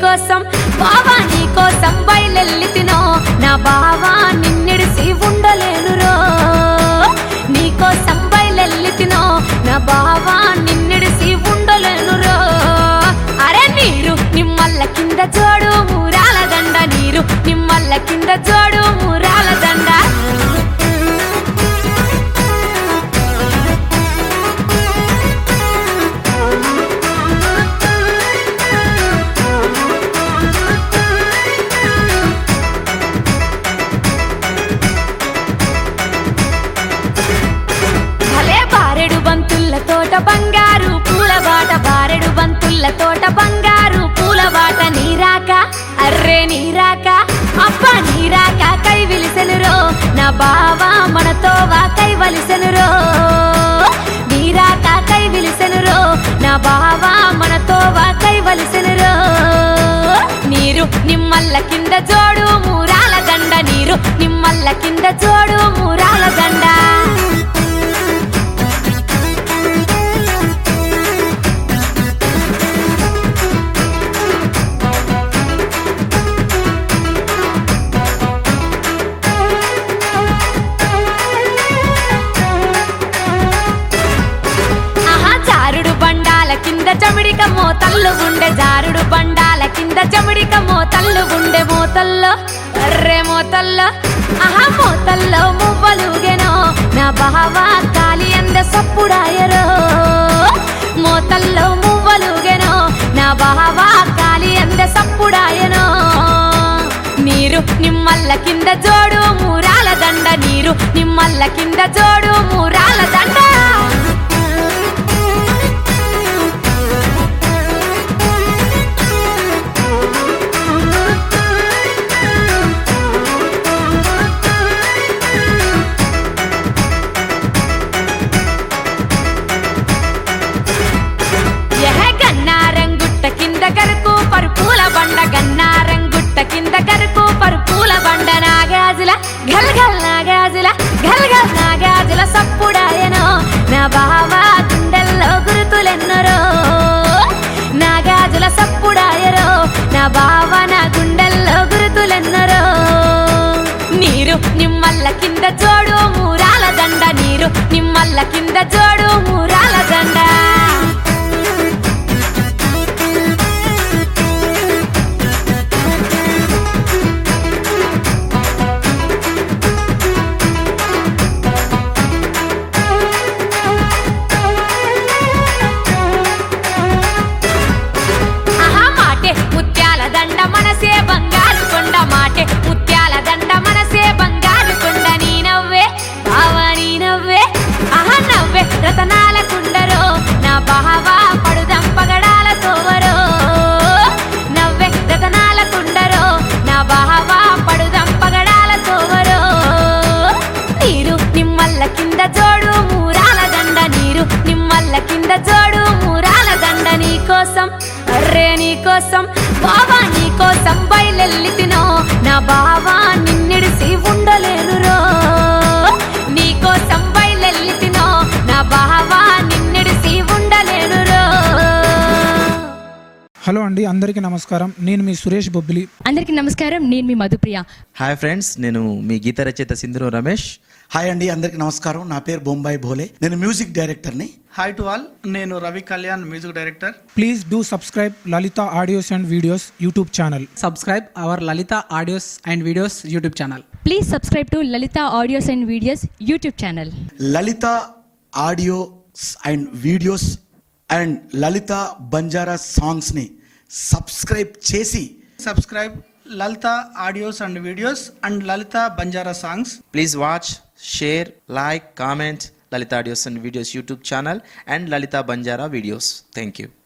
నీకోసం బావా నీకోసం బయలెల్లితినో నా బావా నిన్నిడిసి ఉండలేనురో నీకోసం బయలెల్లితినో నా బావా నిన్నిడిసి ఉండలేనురో అరే నీరు నిమ్మల్ల కింద జోడు మూరాల దండ నీరు నిమ్మల్ల కింద జోడు మూరాల దండ తోట బంగారు పూల బాట బారెడు బంతుల్ల తోట బంగారు పూల బాట నీరాక అర్రే నీరాక అబ్బా నీరాక కై విలిసెనురో నా బావా మనతో కై వలిసెనురో నీరాక కై విలిసెనురో నా బావా మనతో కై వలిసెనురో నీరు నిమ్మల్ల కింద జోడు మూరాల దండ నీరు నిమ్మల్ల కింద జోడు మూరాల దండ చమిడిక మోతల్లు గుండె జారుడు బండాల కింద చమిడిక మోతల్లు గుండె మోతల్లో అర్రే మోతల్లో ఆహా మోతల్లో మువ్వలుగెనో నా బావా కాలి అంద సప్పుడాయరో మోతల్లో మువ్వలుగెనో నా బావా కాలి అంద సప్పుడాయనో నీరు నిమ్మల్ల కింద జోడు మూరాల దండ నీరు నిమ్మల్ల కింద జోడు మూరాల దండ కరుకు పరుపూల బండ గన్నారంగుట్ట కింద కరుకు పరుపూల బండ నాగాజుల గల్గల్ నాగాజుల గల్గల్ నాగాజుల సప్పుడాయనో నా బావా గుండెల్లో గురుతులెన్నరో నాగాజుల సప్పుడాయరో నా బావా నా గుండెల్లో గురుతులెన్నరో నీరు నిమ్మల్ల కింద జోడు మూరాల దండ నీరు నిమ్మల్ల కింద జోడు మూరాల దండ మనసే బంగారు కొండ మాటే ముత్యాల దండ మనసే బంగారు కొండ నీ నవ్వే బావా నీ నవ్వే ఆహా నవ్వే రతనాల కుండరో నా బావా పడుదం పగడాల తోవరో నవ్వే రతనాల కుండరో నా బావా పడుదం పగడాల తోవరో నీరు నిమ్మల్ల కింద జోడు మూరాల దండ నీరు నిమ్మల్ల కింద జోడు మూరాల దండ నీకోసం అర్రే నీకోసం బావా నీకోసం బయలెల్లితినో నా బావా నిన్నిడిసి ఉండలేనురో నీకోసం బయలెల్లితినో నా బావా నిన్నిడిసి ఉండలేనురో హలో అండి అందరికీ నమస్కారం నేను మీ సురేష్ బొబ్బిలి అందరికీ నమస్కారం నేను మీ మధుప్రియ హాయ్ ఫ్రెండ్స్ నేను మీ గీత రచయిత సింధూరు రమేష్ హాయ్ అండి అందరికి నమస్కారం నా పేరు బొంబాయి భోలే నేను మ్యూజిక్ డైరెక్టర్ని హాయ్ టు ఆల్ నేను Ravi Kalyan music director please do subscribe Lalita audios and videos YouTube channel subscribe our Lalita Audios and Videos YouTube channel. Please subscribe to Lalita audios and videos YouTube channel Lalita audios and videos and Lalita Banjara సాంగ్స్ని subscribe చేసి subscribe Lalita audios and videos and Lalita Banjara songs please watch share like comment Lalita audios and videos YouTube channel and Lalita Banjara videos thank you